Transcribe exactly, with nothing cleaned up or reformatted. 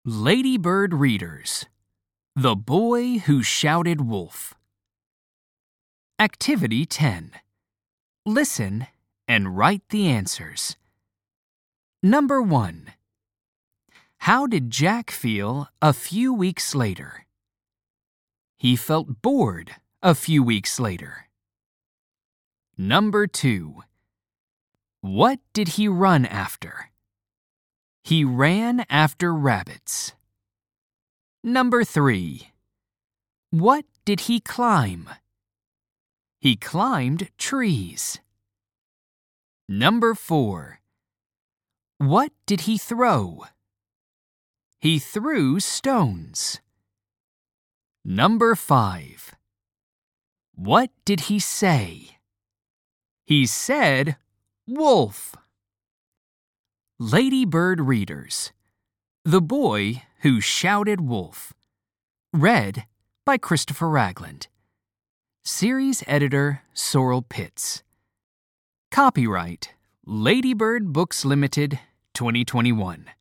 Ladybird Readers: The Boy Who Shouted Wolf. Activity ten. Listen and write the answers. Number one. How did Jack feel a few weeks later? He felt bored a few weeks later. Number two. What did he run after? He ran after rabbits. Number three. What did he climb? He climbed trees. Number four. What did he throw? He threw stones. Number five. What did he say? He said, "Wolf." Ladybird Readers: The Boy Who Shouted Wolf. Read by Christopher Ragland. Series Editor Sorrel Pitts. Copyright Ladybird Books Limited, twenty twenty-one.